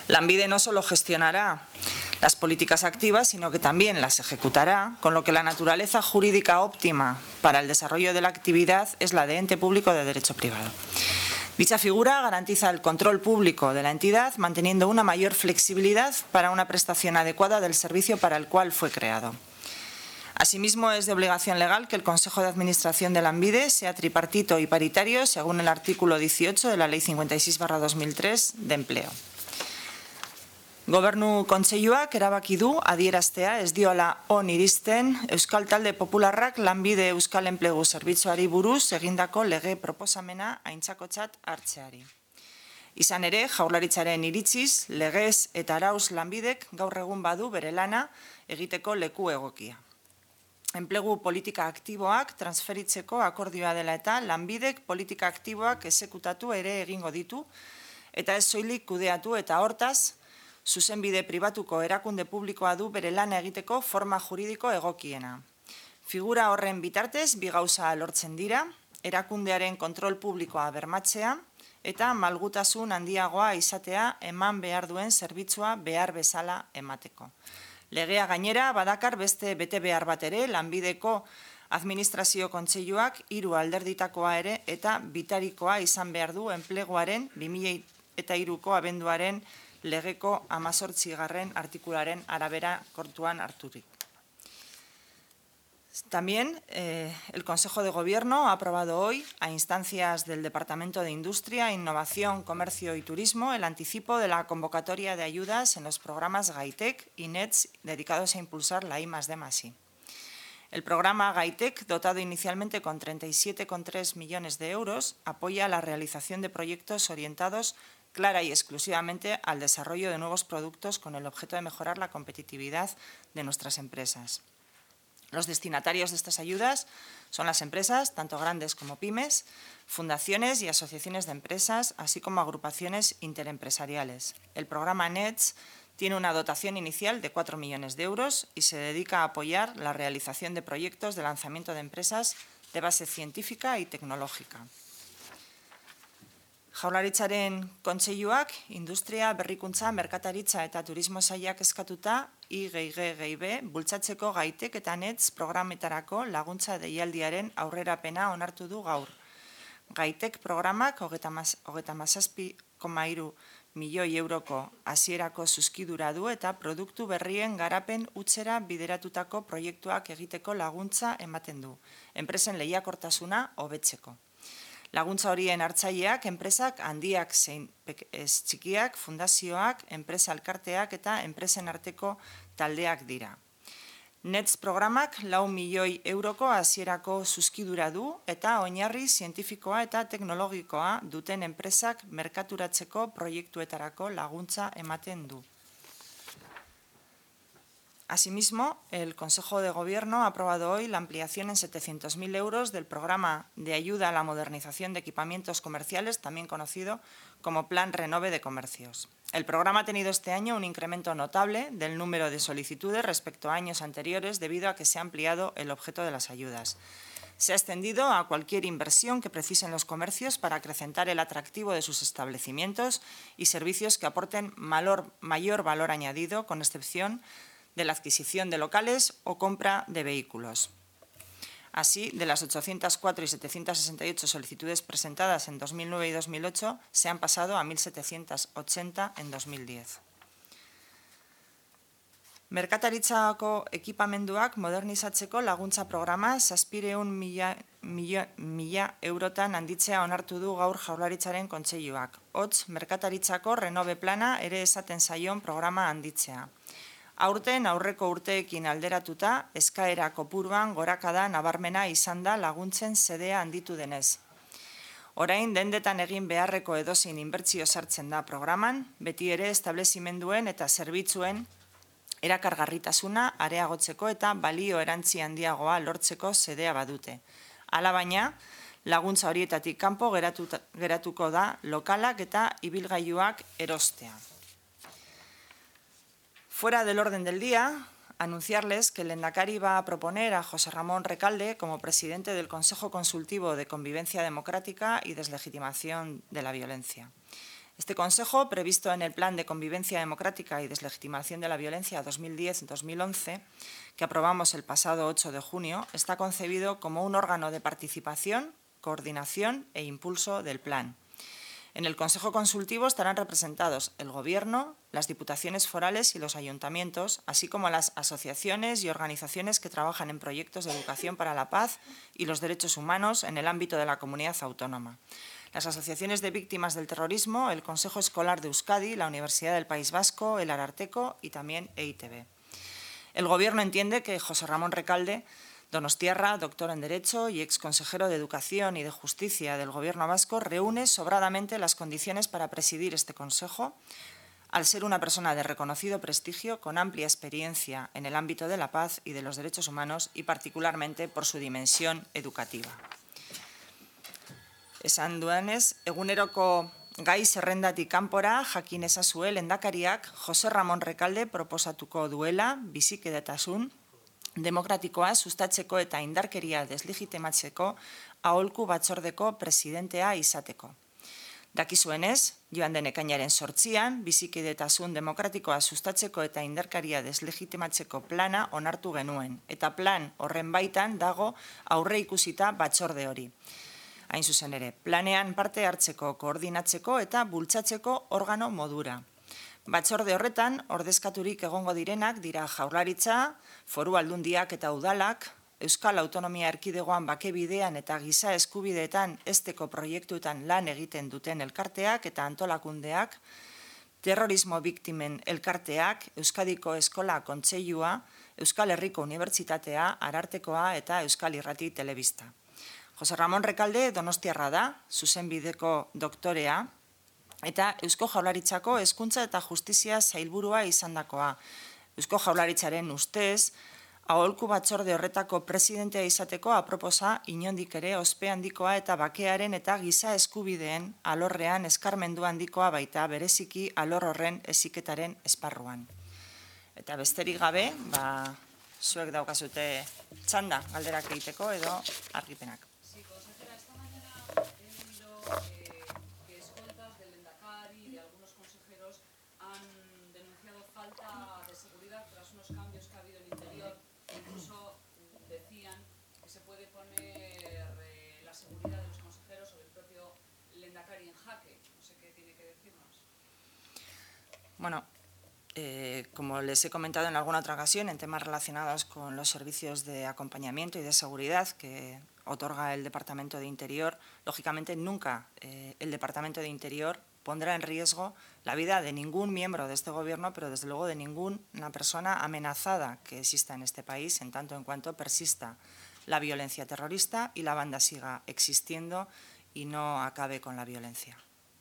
Lanbide no solo gestionará las políticas activas, sino que también las ejecutará, con lo que la naturaleza jurídica óptima para el desarrollo de la actividad es la de ente público de derecho privado. Dicha figura garantiza el control público de la entidad, manteniendo una mayor flexibilidad para una prestación adecuada del servicio para el cual fue creado. Asimismo, es de obligación legal que el Consejo de Administración de Lanbide sea tripartito y paritario, según el artículo 18 de la Ley 56/2003 de Empleo. Gobernu Kontseiluak erabaki du adieraztea ez diola on iristen Euskal Talde Popularrak Lanbide Euskal Enplegu Zerbitzuari buruz egindako lege proposamena aintzakotzat hartzeari. Izan ere, Jaurlaritzaren iritziz, legez eta arauz Lanbidek gaur egun badu bere lana egiteko leku egokia. Enplegu politika aktiboak transferitzeko akordioa dela eta Lanbidek politika aktiboak exekutatu ere egingo ditu eta ez soilik kudeatu eta hortaz, zuzenbide pribatuko erakunde publikoa du bere lana egiteko forma juridiko egokiena. Figura horren bitartez, bi gauza lortzen dira, erakundearen kontrol publikoa bermatzea eta malgutasun handiagoa izatea eman behar duen zerbitzua behar bezala emateko. Legea gainera badakar beste bete behar bat ere Lanbideko Administrazio Kontseiluak 3 alderditakoa ere eta bitarikoa izan behar du enpleguaren 2003ko abenduaren legeko 18. artikularen arabera kontuan harturik. También el Consejo de Gobierno ha aprobado hoy, a instancias del Departamento de Industria, Innovación, Comercio y Turismo, el anticipo de la convocatoria de ayudas en los programas Gaitek y NETS dedicados a impulsar la I+D+I. El programa Gaitek, dotado inicialmente con 37,3 millones de euros, apoya la realización de proyectos orientados clara y exclusivamente al desarrollo de nuevos productos con el objeto de mejorar la competitividad de nuestras empresas. Los destinatarios de estas ayudas son las empresas, tanto grandes como pymes, fundaciones y asociaciones de empresas, así como agrupaciones interempresariales. El programa NETS tiene una dotación inicial de 4 millones de euros y se dedica a apoyar la realización de proyectos de lanzamiento de empresas de base científica y tecnológica. Jaurlaritzaren Kontseiluak Industria, Berrikuntza, Merkataritza eta Turismo Sailak eskatuta IGGB bultzatzeko Gaitek eta NETS programetarako laguntza deialdiaren aurrerapena onartu du gaur. Gaitek programak 37,3 milioi euroko hasierako zuzkidura du eta produktu berrien garapen hutsera bideratutako proiektuak egiteko laguntza ematen du, enpresen lehiakortasuna hobetzeko. Laguntza horien hartzaileak, enpresak handiak zein txikiak, fundazioak, enpresa elkarteak eta enpresen arteko taldeak dira. NETS programak 4 milioi euroko hasierako zuzkidura du eta oinarri zientifikoa eta teknologikoa duten enpresak merkaturatzeko proiektuetarako laguntza ematen du. Asimismo, el Consejo de Gobierno ha aprobado hoy la ampliación en 700.000 euros del programa de ayuda a la modernización de equipamientos comerciales, también conocido como Plan Renove de Comercios. El programa ha tenido este año un incremento notable del número de solicitudes respecto a años anteriores debido a que se ha ampliado el objeto de las ayudas. Se ha extendido a cualquier inversión que precisen los comercios para acrecentar el atractivo de sus establecimientos y servicios que aporten mayor valor añadido, con excepción de la adquisición de locales o compra de vehículos. Así, de las 804 y 768 solicitudes presentadas en 2009 y 2008, se han pasado a 1.780 en 2010. Merkataritzako ekipamenduak modernizatzeko laguntza programa 700.000 eurotan handitzea onartu du gaur Jaurlaritzaren Kontseiluak. Hots, merkataritzako renove plana ere esaten zaion programa handitzea. Aurten aurreko urteekin alderatuta, eskaera kopuruan gorakada nabarmena izan da laguntzen sedea handitu denez. Orain dendetan egin beharreko edozein inbertsio sartzen da programan, beti ere establezimenduen eta zerbitzuen erakargarritasuna areagotzeko eta balio erantzi handiagoa lortzeko sedea badute. Hala baina, laguntza horietatik kanpo geratuko da lokalak eta ibilgailuak erostea. Fuera del orden del día, anunciarles que el Lehendakari va a proponer a José Ramón Recalde como presidente del Consejo Consultivo de Convivencia Democrática y Deslegitimación de la Violencia. Este Consejo, previsto en el Plan de Convivencia Democrática y Deslegitimación de la Violencia 2010-2011, que aprobamos el pasado 8 de junio, está concebido como un órgano de participación, coordinación e impulso del plan. En el Consejo Consultivo estarán representados el Gobierno, las Diputaciones forales y los ayuntamientos, así como las asociaciones y organizaciones que trabajan en proyectos de educación para la paz y los derechos humanos en el ámbito de la comunidad autónoma. Las asociaciones de víctimas del terrorismo, el Consejo Escolar de Euskadi, la Universidad del País Vasco, el Ararteko y también EITB. El Gobierno entiende que José Ramón Recalde, donostiarra, doctor en Derecho y exconsejero de Educación y de Justicia del Gobierno vasco, reúne sobradamente las condiciones para presidir este Consejo, al ser una persona de reconocido prestigio, con amplia experiencia en el ámbito de la paz y de los derechos humanos y particularmente por su dimensión educativa. Esan duenez, eguneroko gai zerrendatik kanpora jakin ezazue lehendakariak Jose Ramon Recalde proposatuko duela bizikidetasun demokratikoa sustatzeko eta indarkeria deslegitimatzeko aholku batzordeko presidentea izateko. Dakizuenez, joan den ekainaren 8an, bizikidetasun demokratikoa sustatzeko eta indarkeria deslegitimatzeko plana onartu genuen, eta plan horren baitan dago aurre ikusita batzorde hori. Hain zuzen ere, planean parte hartzeko, koordinatzeko eta bultzatzeko organo modura. Batzorde horretan, ordezkaturik egongo direnak dira Jaurlaritza, Foru Aldundiak eta Udalak, Euskal Autonomia Erkidegoan bakebidean eta giza eskubideetan hezteko proiektuetan lan egiten duten elkarteak eta antolakundeak, terrorismo biktimen elkarteak, Euskadiko Eskola Kontseilua, Euskal Herriko Unibertsitatea, Arartekoa eta Euskal Irrati Telebista. Jose Ramon Recalde donostiarra da, zuzenbideko doktorea, eta Eusko Jaurlaritzako Hezkuntza eta Justizia sailburua izandakoa. Eusko Jaurlaritzaren ustez, aholku batzorde horretako presidentea izateko aproposa inondik ere ospe handikoa eta bakearen eta giza eskubideen alorrean eskarmendu handikoa baita bereziki alor horren heziketaren esparruan. Eta besterik gabe, zuek daukazute txanda galderak egiteko edo argipenak. Que escoltas del Lehendakari y de algunos consejeros han denunciado falta de seguridad tras unos cambios que ha habido en el interior. Incluso decían que se puede poner la seguridad de los consejeros o del propio Lehendakari en jaque. No sé qué tiene que decirnos. Bueno, como les he comentado en alguna otra ocasión, en temas relacionados con los servicios de acompañamiento y de seguridad que otorga el Departamento de Interior, lógicamente nunca el Departamento de Interior pondrá en riesgo la vida de ningún miembro de este Gobierno, pero desde luego de ninguna persona amenazada que exista en este país, en tanto en cuanto persista la violencia terrorista y la banda siga existiendo y no acabe con la violencia.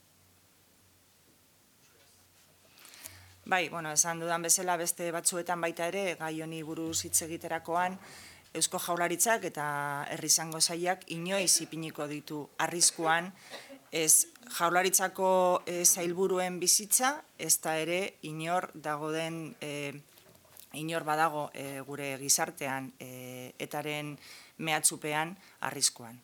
Bai, esan dudan bezala beste batzuetan baita ere, gai honi buruz hitz egiterakoan, Eusko Jaurlaritzak eta Herri Izango Sailak inoiz ipiniko ditu arriskuan ez Jaurlaritzako sailburuen bizitza, ez da ere inor badago gure gizartean etaren mehatxupean arriskuan.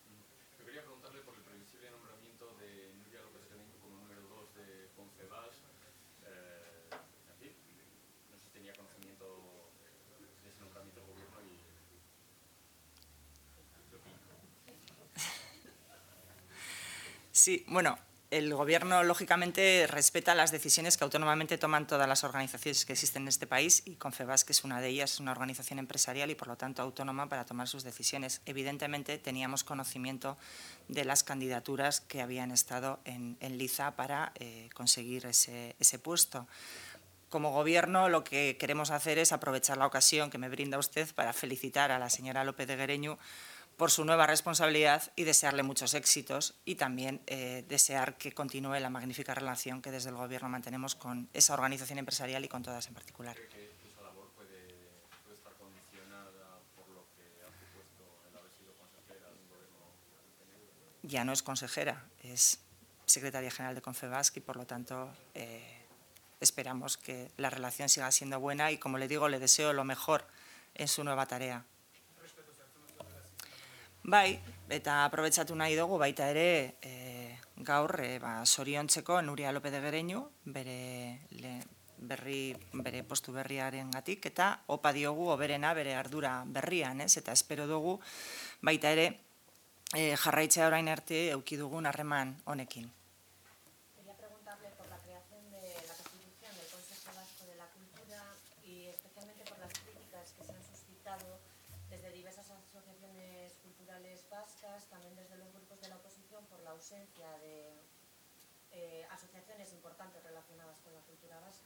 Sí, el Gobierno lógicamente respeta las decisiones que autónomamente toman todas las organizaciones que existen en este país y Confebask, que es una de ellas, es una organización empresarial y por lo tanto autónoma para tomar sus decisiones. Evidentemente teníamos conocimiento de las candidaturas que habían estado en liza para conseguir ese puesto. Como Gobierno lo que queremos hacer es aprovechar la ocasión que me brinda usted para felicitar a la señora López de Guereñu por su nueva responsabilidad y desearle muchos éxitos y también desear que continúe la magnífica relación que desde el Gobierno mantenemos con esa organización empresarial y con todas en particular. ¿Cree que esa labor puede estar condicionada por lo que ha supuesto el haber sido consejera de un Gobierno del PNV? Ya no es consejera, es secretaria general de Confebask y por lo tanto esperamos que la relación siga siendo buena y, como le digo, le deseo lo mejor en su nueva tarea. Bai, eta aprobetxatu nahi dugu baita ere gaur soriontzeko Nuria López de Gereñu, bere postu berriarengatik, eta opa diogu hoberena bere ardura berrian, eta espero dugu baita ere jarraitzea orain arte eduki dugun harreman honekin. Quería preguntarle por la creación de la Constitución del Consejo Vasco de la Cultura y especialmente por las críticas que se han suscitado desde diversas asociaciones culturales vascas, también desde los grupos de la oposición, por la ausencia de asociaciones importantes relacionadas con la cultura vasca.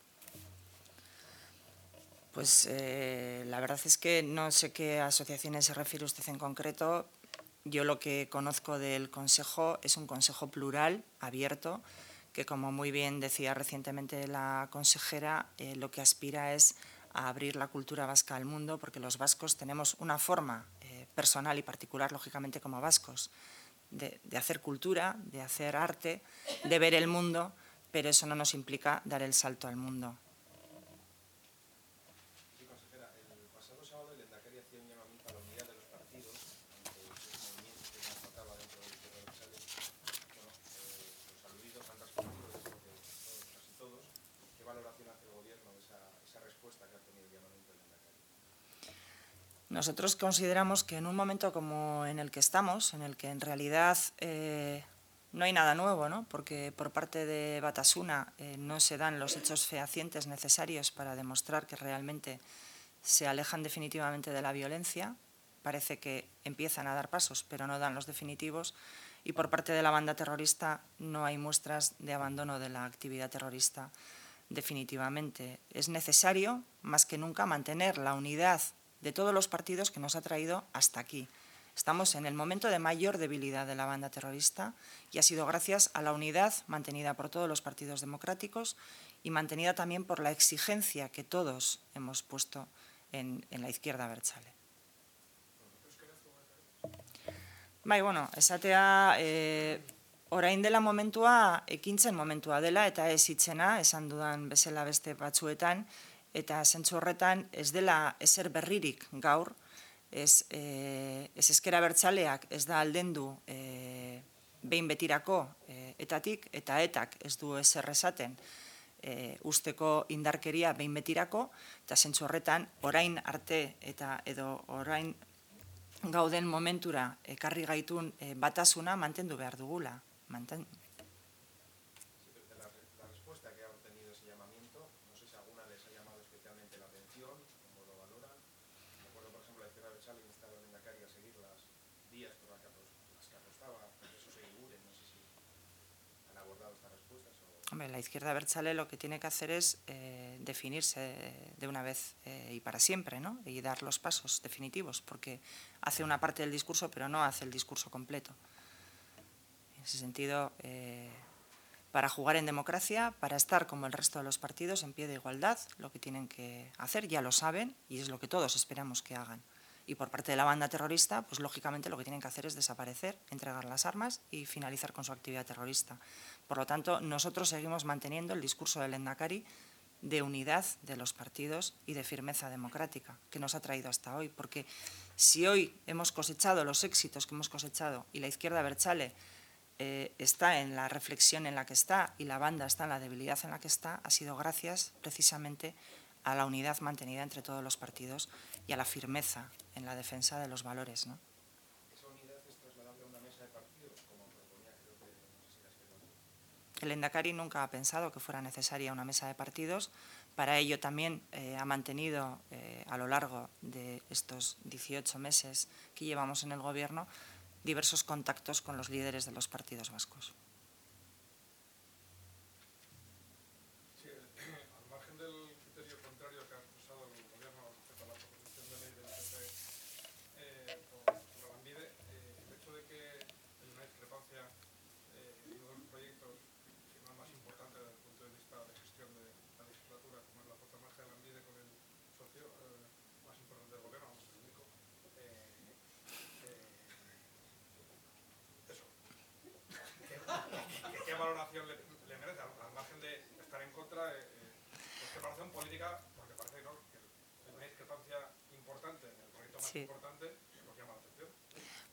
Pues la verdad es que no sé qué asociaciones se refiere usted en concreto. Yo lo que conozco del Consejo es un consejo plural, abierto, que como muy bien decía recientemente la consejera, lo que aspira es a abrir la cultura vasca al mundo, porque los vascos tenemos una forma personal y particular, lógicamente como vascos, de hacer cultura, de hacer arte, de ver el mundo, pero eso no nos implica dar el salto al mundo. Nosotros consideramos que en un momento como en el que estamos, en el que en realidad no hay nada nuevo, ¿no? Porque por parte de Batasuna no se dan los hechos fehacientes necesarios para demostrar que realmente se alejan definitivamente de la violencia, parece que empiezan a dar pasos, pero no dan los definitivos, y por parte de la banda terrorista no hay muestras de abandono de la actividad terrorista definitivamente. Es necesario, más que nunca, mantener la unidad de todos los partidos que nos ha traído hasta aquí. Estamos en el momento de mayor debilidad de la banda terrorista y ha sido gracias a la unidad mantenida por todos los partidos democráticos y mantenida también por la exigencia que todos hemos puesto en la izquierda abertzale. Bai, bueno, esatea orain dela momentua, ekintzen momentua dela eta ez hitzena, esan dudan bezala beste batzuetan, eta zentzu horretan ez dela ezer berririk gaur, ez ezker abertzaleak ez da aldendu behin betirako etatik, eta etak ez du ezer esaten usteko indarkeria behin betirako, eta zentzu horretan orain arte eta edo orain gauden momentura ekarri gaitun batasuna mantendu behar dugula. Hombre, la izquierda abertzale lo que tiene que hacer es definirse de una vez y para siempre, ¿no? Y dar los pasos definitivos, porque hace una parte del discurso, pero no hace el discurso completo. En ese sentido, para jugar en democracia, para estar como el resto de los partidos en pie de igualdad, lo que tienen que hacer ya lo saben y es lo que todos esperamos que hagan. Y por parte de la banda terrorista, pues lógicamente lo que tienen que hacer es desaparecer, entregar las armas y finalizar con su actividad terrorista. Por lo tanto, nosotros seguimos manteniendo el discurso del Lehendakari de unidad de los partidos y de firmeza democrática que nos ha traído hasta hoy. Porque si hoy hemos cosechado los éxitos que hemos cosechado y la izquierda abertzale está en la reflexión en la que está y la banda está en la debilidad en la que está, ha sido gracias precisamente a la unidad mantenida entre todos los partidos y a la firmeza en la defensa de los valores, ¿no? ¿Esa unidad es trasladable a una mesa de partidos, como proponía, creo que, no sé si la izquierda? El Lehendakari nunca ha pensado que fuera necesaria una mesa de partidos. Para ello también ha mantenido a lo largo de estos 18 meses que llevamos en el Gobierno diversos contactos con los líderes de los partidos vascos. ¿Qué valoración le merece, al margen de estar en contra de preparación política? Porque parece, ¿no?, que hay una discrepancia importante en el proyecto más importante, lo que llama la atención.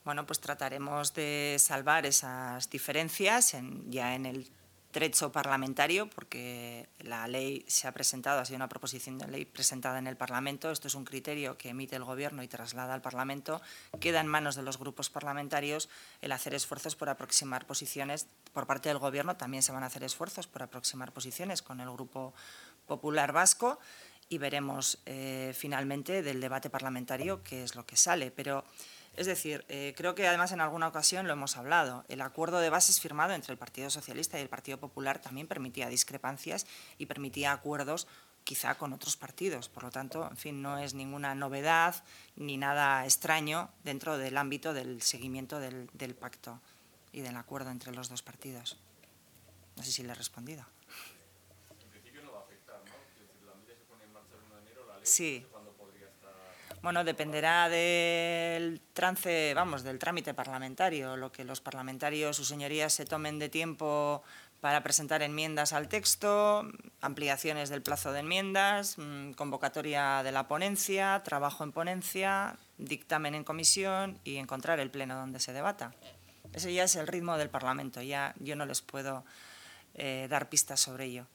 bueno, pues trataremos de salvar esas diferencias ya en el trecho parlamentario, porque la ley se ha presentado, ha sido una proposición de ley presentada en el Parlamento. Esto es un criterio que emite el Gobierno y traslada al Parlamento. Queda en manos de los grupos parlamentarios el hacer esfuerzos por aproximar posiciones. Por parte del Gobierno también se van a hacer esfuerzos por aproximar posiciones con el Grupo Popular Vasco y veremos finalmente del debate parlamentario qué es lo que sale. Pero es decir, creo que además en alguna ocasión lo hemos hablado, el acuerdo de bases firmado entre el Partido Socialista y el Partido Popular también permitía discrepancias y permitía acuerdos quizá con otros partidos. Por lo tanto, en fin, no es ninguna novedad ni nada extraño dentro del ámbito del seguimiento del pacto y del acuerdo entre los dos partidos. No sé si le he respondido. En principio no va a afectar, ¿no? Es decir, la medida se pone en marcha el 1 de enero, la ley, Sí. no sé cuándo podría estar. Bueno, dependerá del trance, vamos, del trámite parlamentario, lo que los parlamentarios, sus señorías, se tomen de tiempo para presentar enmiendas al texto, ampliaciones del plazo de enmiendas, convocatoria de la ponencia, trabajo en ponencia, dictamen en comisión y encontrar el pleno donde se debata. Ese ya es el ritmo del Parlamento, ya yo no les puedo dar pistas sobre ello.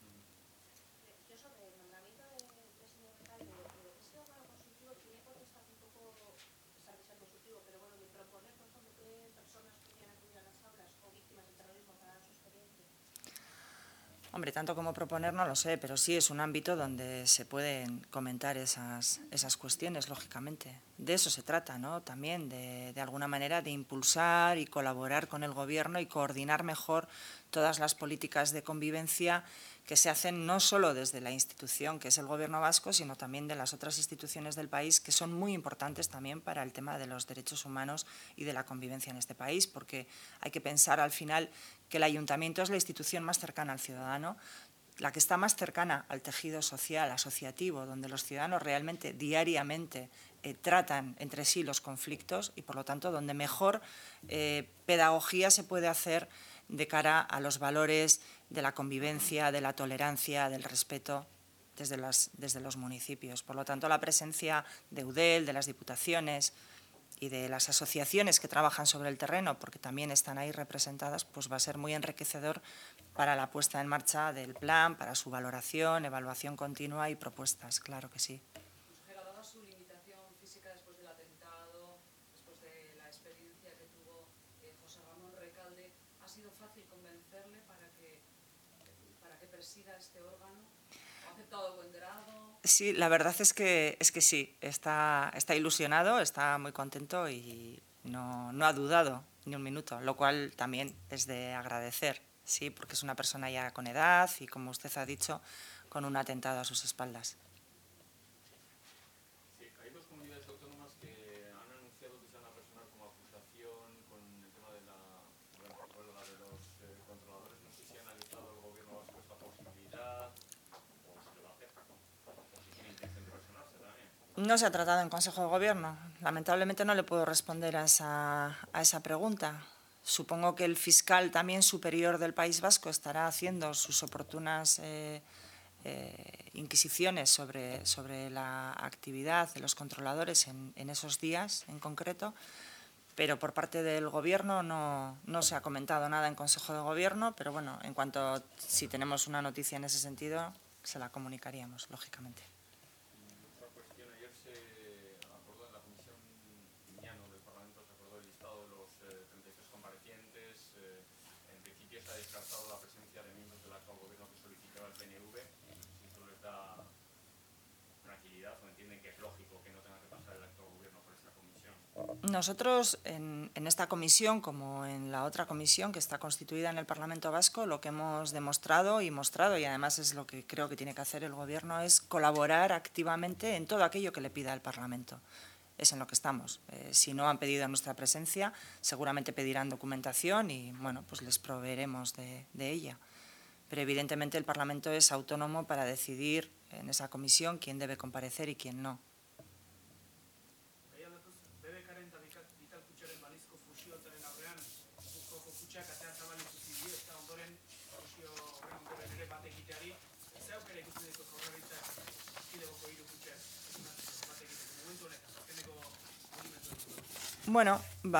Yo sobre el nombramiento del señor Recalde, ese órgano consultivo tiene potestad un poco, pesar de ser consultivo, pero bueno, de proponer, por ejemplo, qué personas podrían acudir a las aulas o víctimas del terrorismo para dar su experiencia. Hombre, tanto como proponer no lo sé, pero sí es un ámbito donde se pueden comentar esas cuestiones, lógicamente. De eso se trata, ¿no? También de alguna manera de impulsar y colaborar con el Gobierno y coordinar mejor todas las políticas de convivencia que se hacen no solo desde la institución que es el Gobierno vasco, sino también de las otras instituciones del país, que son muy importantes también para el tema de los derechos humanos y de la convivencia en este país, porque hay que pensar al final que el ayuntamiento es la institución más cercana al ciudadano, la que está más cercana al tejido social, asociativo, donde los ciudadanos realmente diariamente tratan entre sí los conflictos y, por lo tanto, donde mejor pedagogía se puede hacer de cara a los valores de la convivencia, de la tolerancia, del respeto desde los municipios. Por lo tanto, la presencia de EUDEL, de las diputaciones y de las asociaciones que trabajan sobre el terreno, porque también están ahí representadas, pues va a ser muy enriquecedor para la puesta en marcha del plan, para su valoración, evaluación continua y propuestas, claro que sí. Consejera, dada su limitación física después del atentado, después de la experiencia que tuvo José Ramón Recalde, ¿ha sido fácil convencerle para que presida este órgano? ¿O ha aceptado de buen grado? Sí, la verdad es que sí, está ilusionado, está muy contento y no ha dudado ni un minuto, lo cual también es de agradecer, sí, porque es una persona ya con edad y, como usted ha dicho, con un atentado a sus espaldas. Sí, hay dos comunidades autónomas que han anunciado que se van a personar como acusación con el tema de la huelga de los controladores. No sé si ha analizado el Gobierno vasco esta posibilidad o se lo va a hacer, o si tiene intención de personarse también. No se ha tratado en Consejo de Gobierno. Lamentablemente no le puedo responder a esa pregunta. Supongo que el fiscal también superior del País Vasco estará haciendo sus oportunas inquisiciones sobre la actividad de los controladores en esos días en concreto, pero por parte del Gobierno no se ha comentado nada en Consejo de Gobierno, pero bueno, en cuanto si tenemos una noticia en ese sentido, se la comunicaríamos, lógicamente. Otra cuestión, ayer se acordó en la Comisión Miñano del Parlamento, se acordó el listado de los 33 comparecientes. En principio se ha descartado la presencia de miembros del actual Gobierno que solicitaba el PNV. Si esto les da tranquilidad o entienden que es lógico que no tenga que pasar el actual Gobierno por esta comisión. Nosotros, en esta comisión, como en la otra comisión que está constituida en el Parlamento Vasco, lo que hemos demostrado y mostrado, y además es lo que creo que tiene que hacer el Gobierno, es colaborar activamente en todo aquello que le pida el Parlamento. Es en lo que estamos. Si no han pedido nuestra presencia, seguramente pedirán documentación y, bueno, pues les proveeremos de ella. Pero evidentemente el Parlamento es autónomo para decidir en esa comisión quién debe comparecer y quién no. Bueno,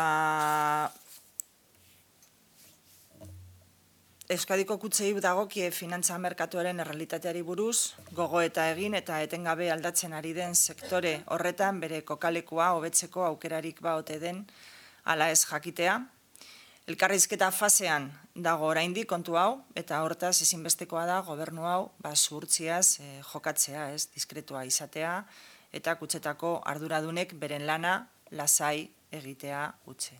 Euskadiko kutsei dagokie finantza merkatuaren errealitateari buruz, gogoeta egin eta etengabe aldatzen ari den sektore horretan bere kokalekua hobetzeko aukerarik ote den ala ez jakitea. Elkarrizketa fasean dago oraindik kontu hau, eta hortaz ezinbestekoa da gobernu hau zuhurtziaz jokatzea, diskretua izatea, eta kutxetako arduradunek beren lana lasai egitea utzi.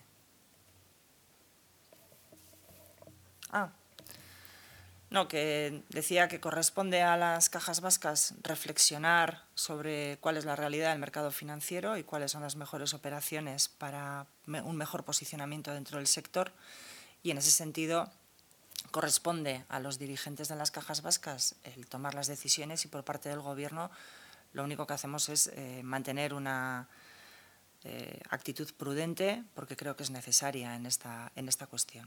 No, que decía que corresponde a las cajas vascas reflexionar sobre cuál es la realidad del mercado financiero y cuáles son las mejores operaciones para un mejor posicionamiento dentro del sector. Y en ese sentido corresponde a los dirigentes de las cajas vascas el tomar las decisiones, y por parte del Gobierno lo único que hacemos es mantener una actitud prudente, porque creo que es necesaria en esta cuestión.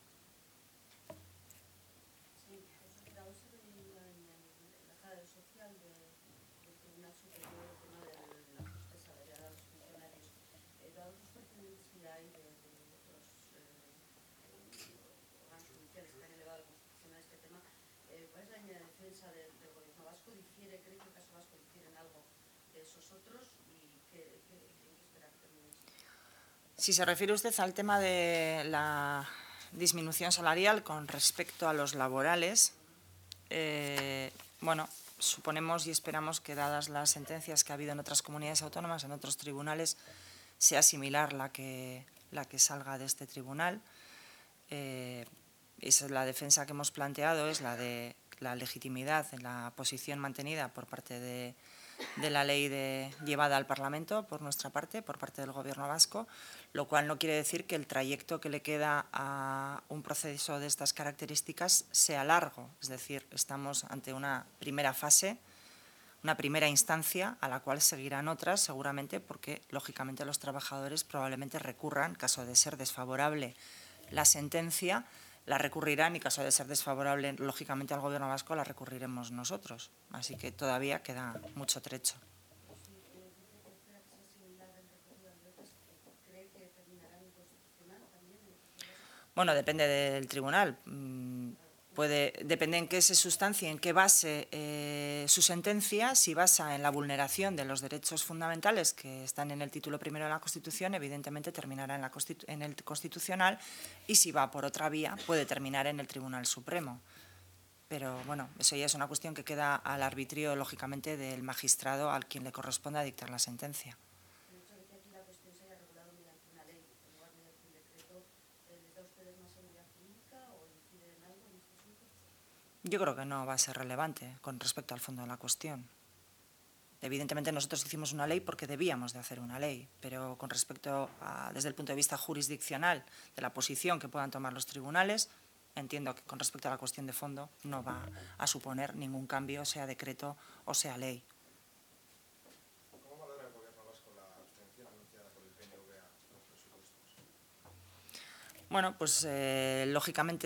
Si se refiere usted al tema de la disminución salarial con respecto a los laborales, bueno, suponemos y esperamos que, dadas las sentencias que ha habido en otras comunidades autónomas, en otros tribunales, sea similar la que salga de este tribunal. Esa es la defensa que hemos planteado, es la de la legitimidad en la posición mantenida por parte de la ley llevada al Parlamento por nuestra parte, por parte del Gobierno vasco, lo cual no quiere decir que el trayecto que le queda a un proceso de estas características sea largo. Es decir, estamos ante una primera fase, una primera instancia a la cual seguirán otras seguramente, porque lógicamente los trabajadores probablemente recurran, en caso de ser desfavorable la sentencia, la recurrirán, y caso de ser desfavorable, lógicamente, al Gobierno vasco, la recurriremos nosotros. Así que todavía queda mucho trecho. Bueno, depende del tribunal. Depende en qué se sustancie, en qué base su sentencia. Si basa en la vulneración de los derechos fundamentales que están en el título primero de la Constitución, evidentemente terminará en el Constitucional, y si va por otra vía puede terminar en el Tribunal Supremo. Pero bueno, eso ya es una cuestión que queda al arbitrio, lógicamente, del magistrado al quien le corresponda dictar la sentencia. Yo creo que no va a ser relevante con respecto al fondo de la cuestión. Evidentemente nosotros hicimos una ley porque debíamos de hacer una ley, pero con respecto a, desde el punto de vista jurisdiccional, de la posición que puedan tomar los tribunales, entiendo que con respecto a la cuestión de fondo no va a suponer ningún cambio, sea decreto o sea ley. ¿Cómo valora el Gobierno vasco la abstención anunciada por el PNV a los presupuestos? Bueno, pues lógicamente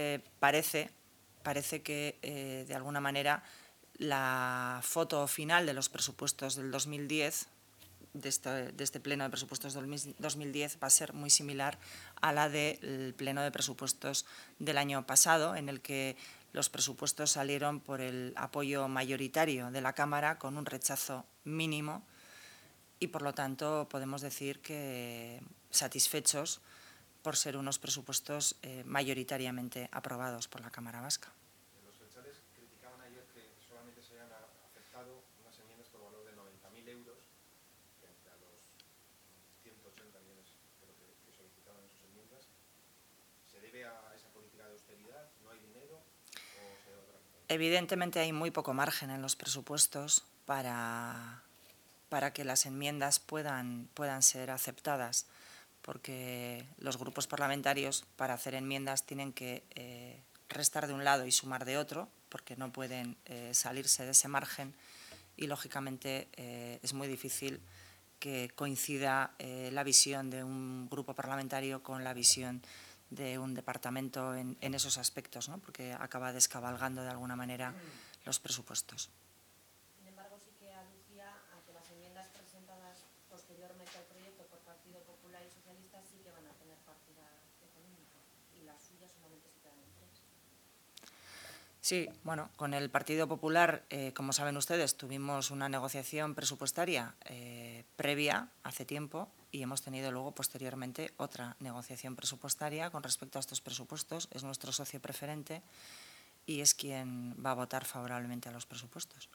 parece que de alguna manera la foto final de los presupuestos del 2010, de este pleno de presupuestos del 2010, va a ser muy similar a la del pleno de presupuestos del año pasado, en el que los presupuestos salieron por el apoyo mayoritario de la Cámara, con un rechazo mínimo, y por lo tanto podemos decir que satisfechos por ser unos presupuestos mayoritariamente aprobados por la Cámara Vasca. Los jeltzales criticaban ayer que solamente se hayan aceptado unas enmiendas por valor de 90.000 euros frente a los 180 millones que solicitaban en sus enmiendas. ¿Se debe a esa política de austeridad? ¿No hay dinero? ¿O se debe a otra cosa? Evidentemente hay muy poco margen en los presupuestos para que las enmiendas puedan ser aceptadas, porque los grupos parlamentarios, para hacer enmiendas, tienen que restar de un lado y sumar de otro, porque no pueden salirse de ese margen, y lógicamente es muy difícil que coincida la visión de un grupo parlamentario con la visión de un departamento en esos aspectos, ¿no? Porque acaba descabalgando de alguna manera los presupuestos. Sin embargo, sí que aducía a que las enmiendas presentadas posteriormente al proyecto por parte Partido Popular y Socialista sí que van a tener partida económica y las suyas solamente se quedan en 3. Sí, bueno, con el Partido Popular, como saben ustedes, tuvimos una negociación presupuestaria previa hace tiempo y hemos tenido luego posteriormente otra negociación presupuestaria con respecto a estos presupuestos. Es nuestro socio preferente y es quien va a votar favorablemente a los presupuestos.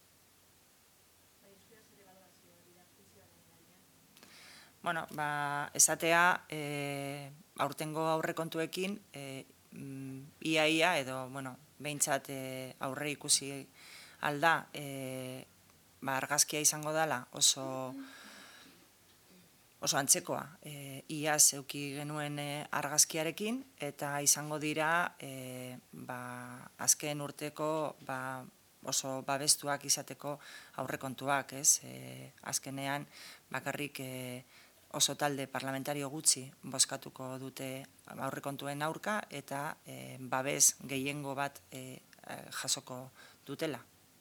Bueno, esatea aurtengo aurrekontuekin ia edo, bueno, behintzat aurre ikusi alda argazkia izango dela oso antzekoa. Iaz euki genuen argazkiarekin eta izango dira azken urteko oso babestuak izateko aurrekontuak, ez? Azkenean bakarrik oso talde parlamentario gutxi bozkatuko dute aurrekontuen aurka eta babes gehiengo bat jasoko dutela.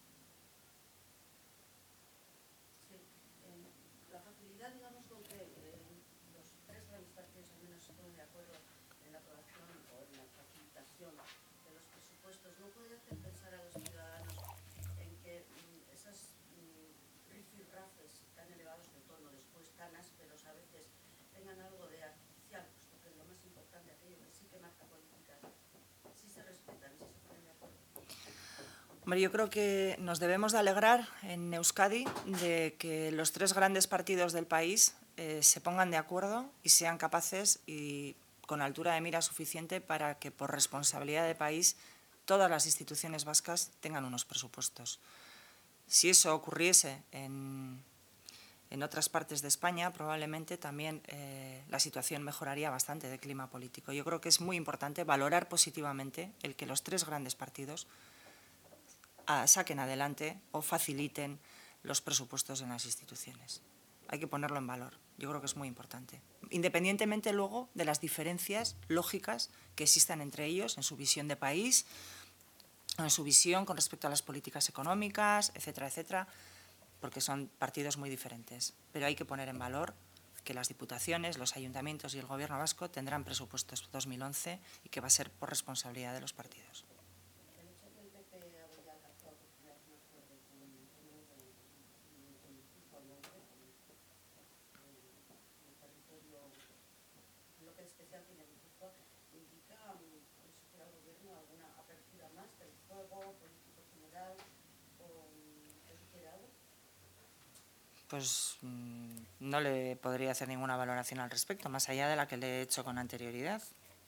La facilidad, digamos, con que los 3 grandes partidos al menos se ponen de acuerdo en la aprobación o en la facilitación de los presupuestos, ¿no puede hacer pensar a los ciudadanos en que esas rifirrafes tan elevados de tono, después tan ásperos a veces, tengan algo de artificial, puesto que es lo más importante, aquello que sí que marca políticas, sí se respetan, sí se ponen de acuerdo? Hombre, yo creo que nos debemos de alegrar en Euskadi de que los 3 grandes partidos del país se pongan de acuerdo y sean capaces y con altura de mira suficiente para que por responsabilidad de país todas las instituciones vascas tengan unos presupuestos. Si eso ocurriese en otras partes de España, probablemente también la situación mejoraría bastante de clima político. Yo creo que es muy importante valorar positivamente el que los 3 grandes partidos saquen adelante o faciliten los presupuestos en las instituciones. Hay que ponerlo en valor. Yo creo que es muy importante. Independientemente luego de las diferencias lógicas que existan entre ellos en su visión de país, en su visión con respecto a las políticas económicas, etcétera, etcétera, porque son partidos muy diferentes. Pero hay que poner en valor que las diputaciones, los ayuntamientos y el Gobierno vasco tendrán presupuestos 2011 y que va a ser por responsabilidad de los partidos. Especial que indica consejera del gobierno alguna apertura más del juego político general o que sugiere algo. Pues no le podría hacer ninguna valoración al respecto, más allá de la que le he hecho con anterioridad.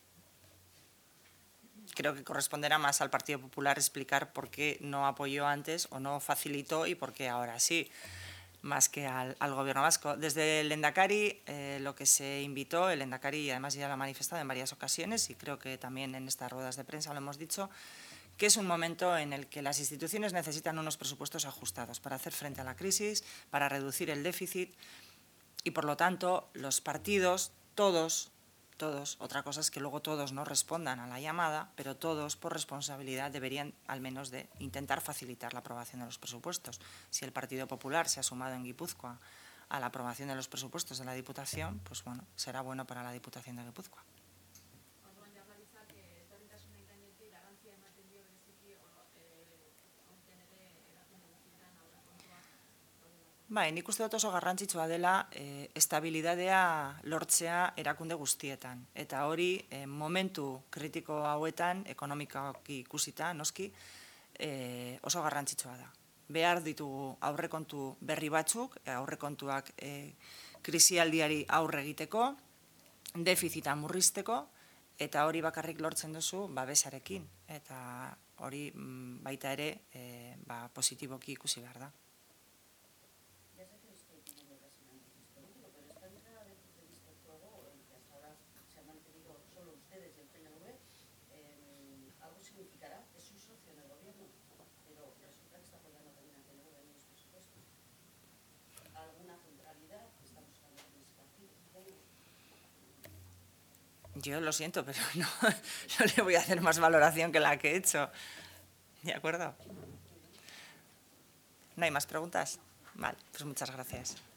Creo que corresponderá más al Partido Popular explicar por qué no apoyó antes o no facilitó y por qué ahora sí, más que al Gobierno vasco. Desde el Lehendakari, lo que se invitó, el Lehendakari además ya lo ha manifestado en varias ocasiones y creo que también en estas ruedas de prensa lo hemos dicho, que es un momento en el que las instituciones necesitan unos presupuestos ajustados para hacer frente a la crisis, para reducir el déficit y, por lo tanto, los partidos, todos, otra cosa es que luego todos no respondan a la llamada, pero todos, por responsabilidad, deberían al menos de intentar facilitar la aprobación de los presupuestos. Si el Partido Popular se ha sumado en Guipúzcoa a la aprobación de los presupuestos de la Diputación, pues bueno, será bueno para la Diputación de Guipúzcoa. Nik uste dut oso garrantzitsua dela estabilidadea lortzea erakunde guztietan. Eta hori momentu kritiko hauetan, ekonomikoki ikusita, noski, oso garrantzitsua da. Behar ditugu aurrekontu berri batzuk, aurrekontuak krisialdiari aurre egiteko, defizita murrizteko, eta hori bakarrik lortzen duzu babesarekin. Eta hori baita ere positiboki ikusi behar da. Yo lo siento, pero no le voy a hacer más valoración que la que he hecho. ¿De acuerdo? ¿No hay más preguntas? Vale, pues muchas gracias.